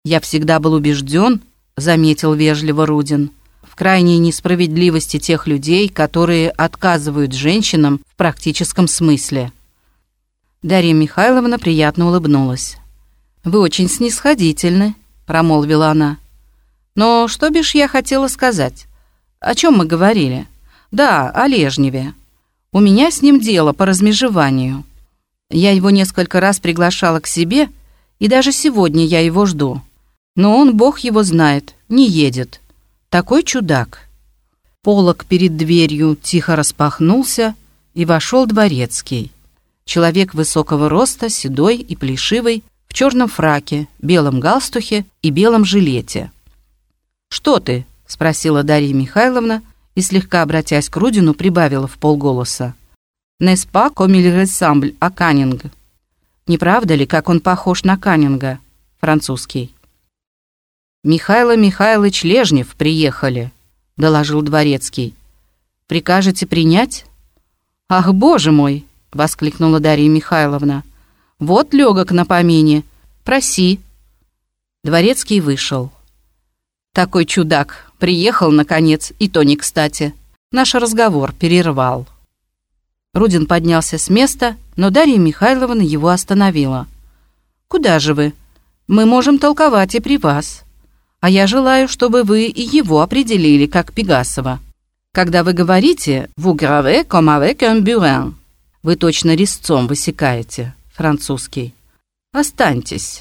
«Я всегда был убежден, — заметил вежливо Рудин, — в крайней несправедливости тех людей, которые отказывают женщинам в практическом смысле». Дарья Михайловна приятно улыбнулась. «Вы очень снисходительны», — промолвила она. «Но что бишь я хотела сказать? О чем мы говорили? Да, о Лежневе. У меня с ним дело по размежеванию. Я его несколько раз приглашала к себе, и даже сегодня я его жду. Но он, бог его знает, не едет. Такой чудак». Полог перед дверью тихо распахнулся, и вошел дворецкий. Человек высокого роста, седой и плешивый, в черном фраке, белом галстухе и белом жилете. «Что ты?» — спросила Дарья Михайловна и, слегка обратясь к Рудину, прибавила вполголоса. «N'est-ce pas comme il ressemble à Каннинг?» «Не правда ли, как он похож на Каннинга?» Французский. «Михайло Михайлович Лежнев приехали», — доложил дворецкий. «Прикажете принять?» «Ах, боже мой!» — воскликнула Дарья Михайловна. «Вот легок на помине. Проси». Дворецкий вышел. «Такой чудак приехал, наконец, и то не кстати. Наш разговор перервал». Рудин поднялся с места, но Дарья Михайловна его остановила. «Куда же вы? Мы можем толковать и при вас. А я желаю, чтобы вы и его определили, как Пегасова. Когда вы говорите «vous gravez comme avec un burin», вы точно резцом высекаете, французский. Останьтесь».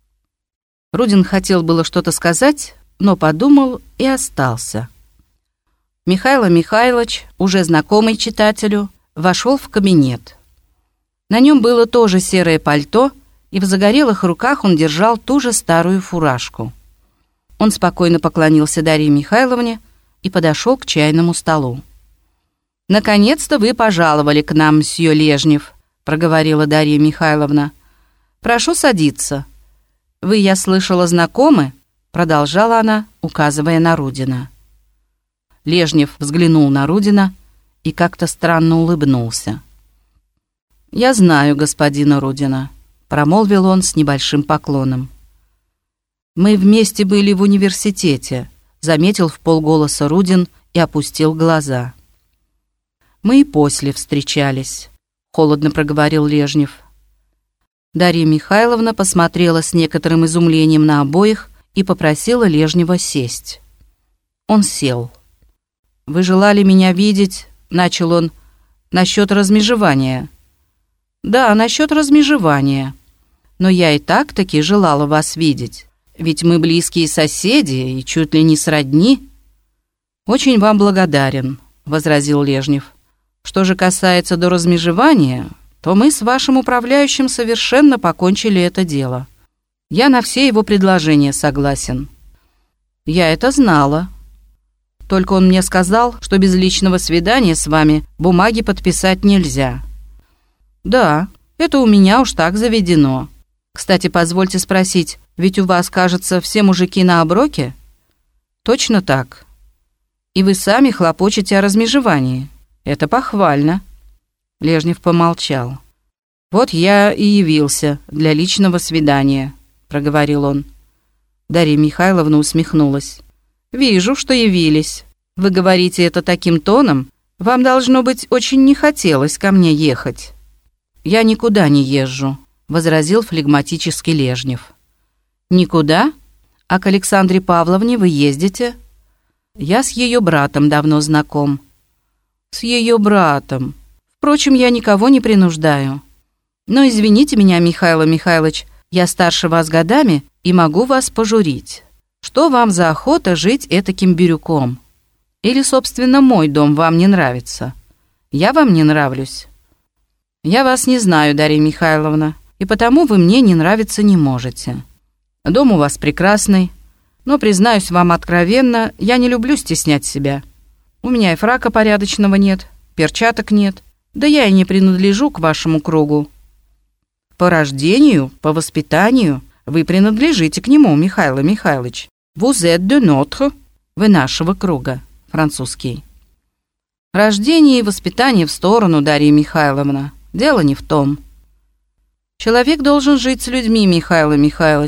Рудин хотел было что-то сказать, но подумал и остался. Михайло Михайлович, уже знакомый читателю, вошел в кабинет. На нем было тоже серое пальто, и в загорелых руках он держал ту же старую фуражку. Он спокойно поклонился Дарье Михайловне и подошел к чайному столу. «Наконец-то вы пожаловали к нам, мсье Лежнев», — проговорила Дарья Михайловна. «Прошу садиться. Вы, я слышала, знакомы?» — продолжала она, указывая на Рудина. Лежнев взглянул на Рудина и как-то странно улыбнулся. «Я знаю господина Рудина», — промолвил он с небольшим поклоном. «Мы вместе были в университете», — заметил вполголоса Рудин и опустил глаза. «Мы и после встречались», — холодно проговорил Лежнев. Дарья Михайловна посмотрела с некоторым изумлением на обоих и попросила Лежнева сесть. Он сел. «Вы желали меня видеть», — начал он, — «насчет размежевания». «Да, насчет размежевания. Но я и так-таки желала вас видеть, ведь мы близкие соседи и чуть ли не сродни». «Очень вам благодарен», — возразил Лежнев. «Что же касается до размежевания, то мы с вашим управляющим совершенно покончили это дело. Я на все его предложения согласен». «Я это знала. Только он мне сказал, что без личного свидания с вами бумаги подписать нельзя». «Да, это у меня уж так заведено. Кстати, позвольте спросить, ведь у вас, кажется, все мужики на оброке?» «Точно так. И вы сами хлопочете о размежевании. Это похвально». Лежнев помолчал. «Вот я и явился для личного свидания», — проговорил он. Дарья Михайловна усмехнулась. «Вижу, что явились. Вы говорите это таким тоном. Вам, должно быть, очень не хотелось ко мне ехать». «Я никуда не езжу», — возразил флегматически Лежнев. «Никуда? А к Александре Павловне вы ездите?» «Я с ее братом давно знаком». «С ее братом. Впрочем, я никого не принуждаю. Но извините меня, Михайло Михайлович, я старше вас годами и могу вас пожурить. Что вам за охота жить этаким бирюком? Или, собственно, мой дом вам не нравится? Я вам не нравлюсь?» «Я вас не знаю, Дарья Михайловна, и потому вы мне не нравиться не можете. Дом у вас прекрасный, но, признаюсь вам откровенно, я не люблю стеснять себя. У меня и фрака порядочного нет, перчаток нет, да я и не принадлежу к вашему кругу». «По рождению, по воспитанию вы принадлежите к нему, Михайло Михайлович. Vous êtes de notre, вы нашего круга», французский. «Рождение и воспитание в сторону, Дарья Михайловна. Дело не в том. Человек должен жить с людьми, Михайло Михайлович,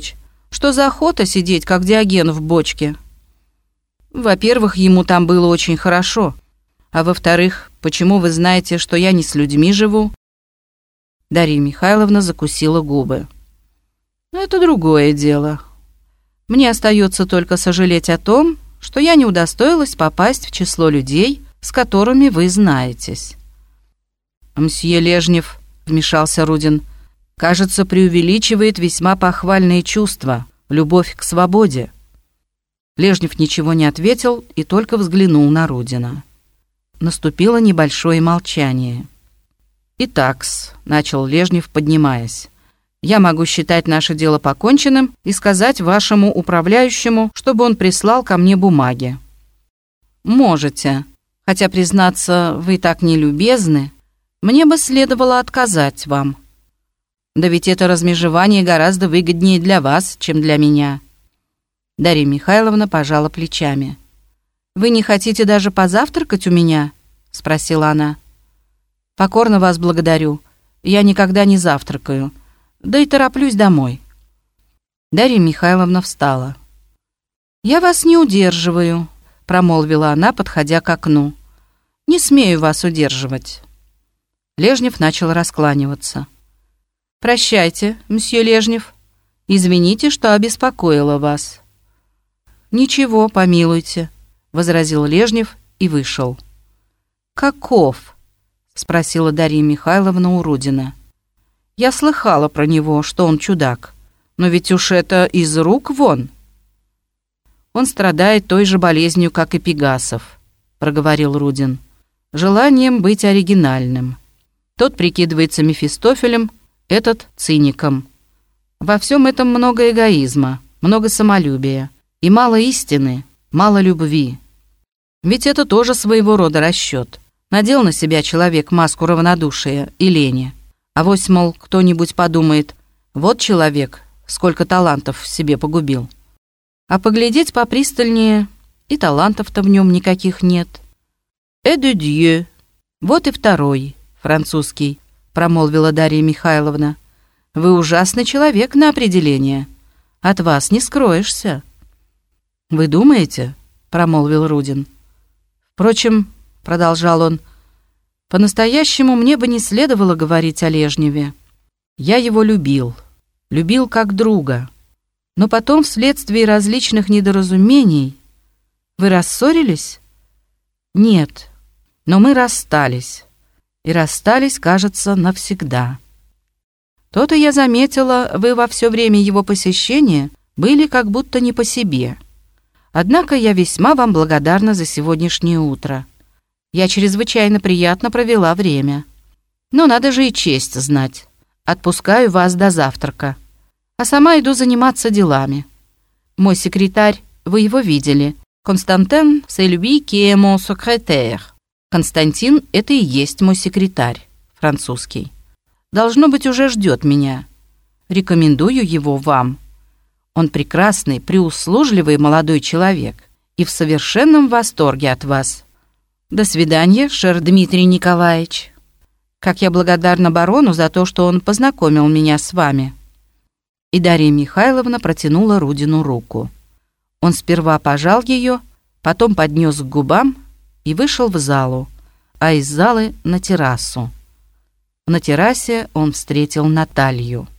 Что за охота сидеть, как Диоген в бочке? Во-первых, ему там было очень хорошо. А во-вторых, почему вы знаете, что я не с людьми живу?» Дарья Михайловна закусила губы. «Это другое дело. Мне остается только сожалеть о том, что я не удостоилась попасть в число людей, с которыми вы знаетесь». «Мсье Лежнев», — вмешался Рудин, — «кажется, преувеличивает весьма похвальные чувства, любовь к свободе». Лежнев ничего не ответил и только взглянул на Рудина. Наступило небольшое молчание. «Итак-с», — начал Лежнев, поднимаясь, — «я могу считать наше дело поконченным и сказать вашему управляющему, чтобы он прислал ко мне бумаги». «Можете, хотя, признаться, вы так нелюбезны, мне бы следовало отказать вам. Да ведь это размежевание гораздо выгоднее для вас, чем для меня». Дарья Михайловна пожала плечами. «Вы не хотите даже позавтракать у меня?» — спросила она. «Покорно вас благодарю. Я никогда не завтракаю. Да и тороплюсь домой». Дарья Михайловна встала. «Я вас не удерживаю», — промолвила она, подходя к окну. «Не смею вас удерживать». Лежнев начал раскланиваться. «Прощайте, мсье Лежнев. Извините, что обеспокоила вас». «Ничего, помилуйте», — возразил Лежнев и вышел. «Каков?» — спросила Дарья Михайловна у Рудина. «Я слыхала про него, что он чудак, но ведь уж это из рук вон». «Он страдает той же болезнью, как и Пегасов», — проговорил Рудин, — «желанием быть оригинальным. Тот прикидывается Мефистофелем, этот — циником. Во всем этом много эгоизма, много самолюбия. И мало истины, мало любви. Ведь это тоже своего рода расчет. Надел на себя человек маску равнодушия и лени. Авось, мол, кто-нибудь подумает, вот человек, сколько талантов в себе погубил. А поглядеть попристальнее, и талантов-то в нем никаких нет. «Et de Dieu». Вот и второй, французский, промолвила Дарья Михайловна. «Вы ужасный человек на определение. От вас не скроешься». «Вы думаете?» — промолвил Рудин. «Впрочем, — продолжал он, — по-настоящему мне бы не следовало говорить о Лежневе. Я его любил как друга. Но потом, вследствие различных недоразумений... Вы рассорились?» «Нет, но мы расстались. И расстались, кажется, навсегда. То-то я заметила, вы во все время его посещения были как будто не по себе. Однако я весьма вам благодарна за сегодняшнее утро. Я чрезвычайно приятно провела время. Но надо же и честь знать. Отпускаю вас до завтрака. А сама иду заниматься делами. Мой секретарь, вы его видели. Константин, c'est lui qui est mon secrétaire. Константин — это и есть мой секретарь, французский. Должно быть, уже ждет меня. Рекомендую его вам. Он прекрасный, преуслужливый молодой человек и в совершенном восторге от вас. До свидания, шер Дмитрий Николаевич. Как я благодарна барону за то, что он познакомил меня с вами». И Дарья Михайловна протянула Рудину руку. Он сперва пожал ее, потом поднес к губам и вышел в залу, а из залы на террасу. На террасе он встретил Наталью.